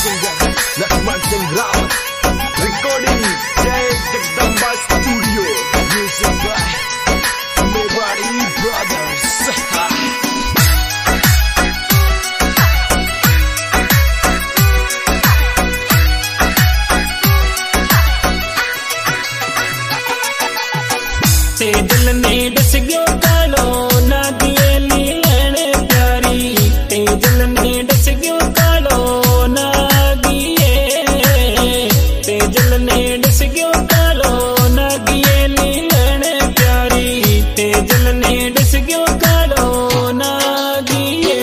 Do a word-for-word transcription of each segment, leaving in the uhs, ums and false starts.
Singer Lakshman Singh Rawat, recording Jai Jagdamba studio, music by Mewari brothers. ते दिल ने डस गयो कालो ना दिए लीलन प्यारी, ते दिल ने डस गयो कालो ना दिए, ते दिल ने डस गयो कालो ना दिए लीलन प्यारी, ते दिल ने डस गयो कालो ना दिए।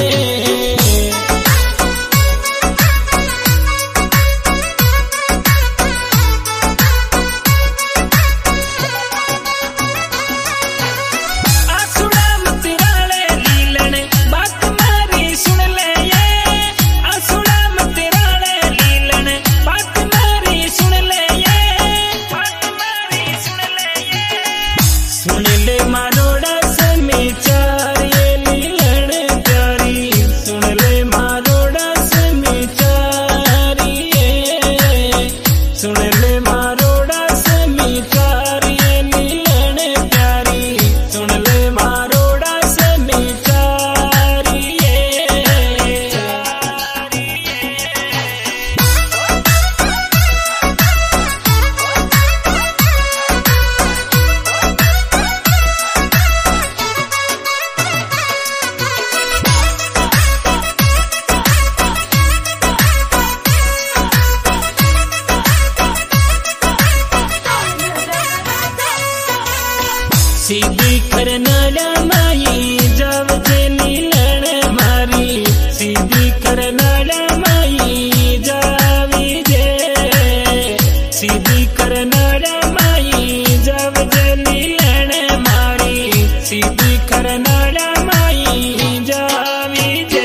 सीधी करनाला माई जाव जे लीलन मारी, सीधी करनाला माई जावी जे, सीधी करनाला माई जाव जे लीलन मारी, सीधी करनाला माई जावी जे।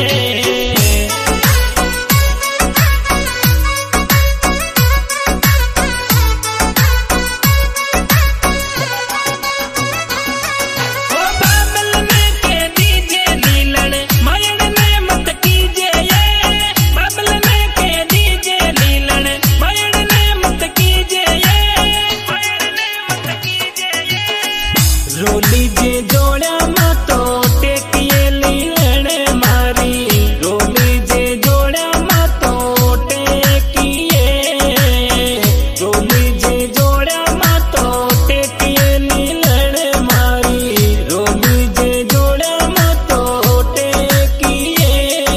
रोली जे जोड़ा मातो टेकिए लीलन मारी, रोली जे जोड़ा मातो टेकिए, रोली जे जोड़ा मातो टेकिए लीलन मारी, रोली जे जोड़ा मातो टेकिए।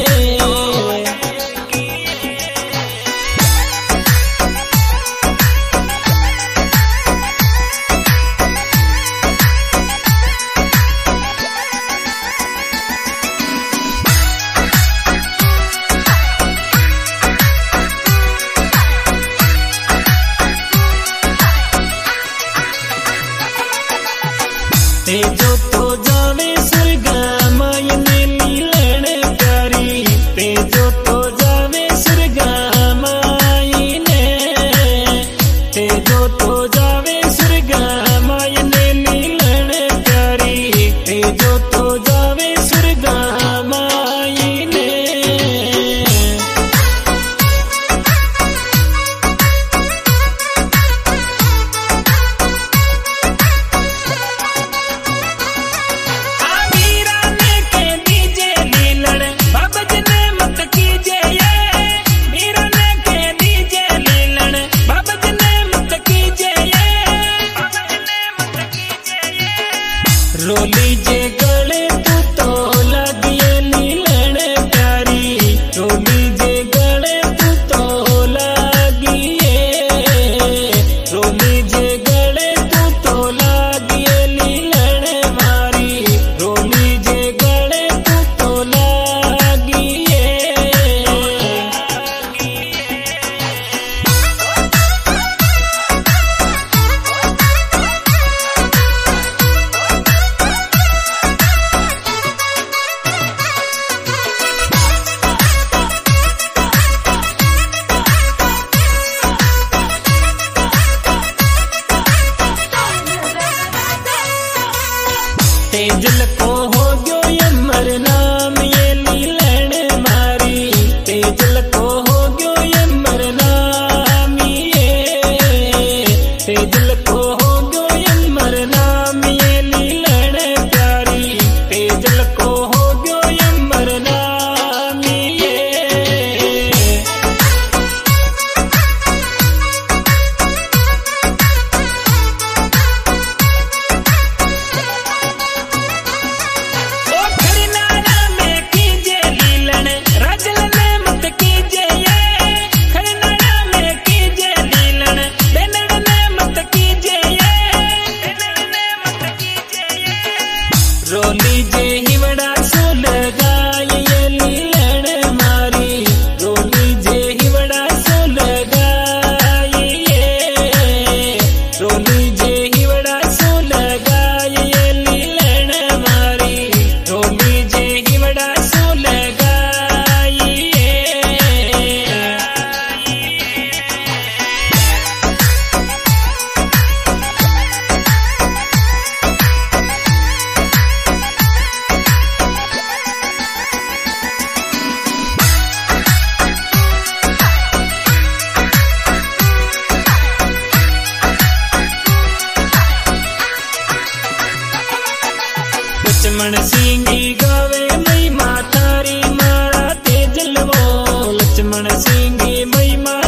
ते जो तो जावे स्वर्ग मायने लीलन प्यारी, ते जो तो जावे स्वर्ग मायने, ते जो तो जावे स्वर्ग मायने लीलन प्यारी, ते जो तो जावे स्वर्ग मायने। रोली जे गले तू तो लगिए लीलन प्यारी, रोली जे गले तू तो लगिए, रोली जे गले तू तो लगिए लीलन मारी, रोली जे गले तू तो लगिए। तेजल को हो गयो अमर नाम ये लीलन मारी, तेजल को हो लक्ष्मण सिंह महिमा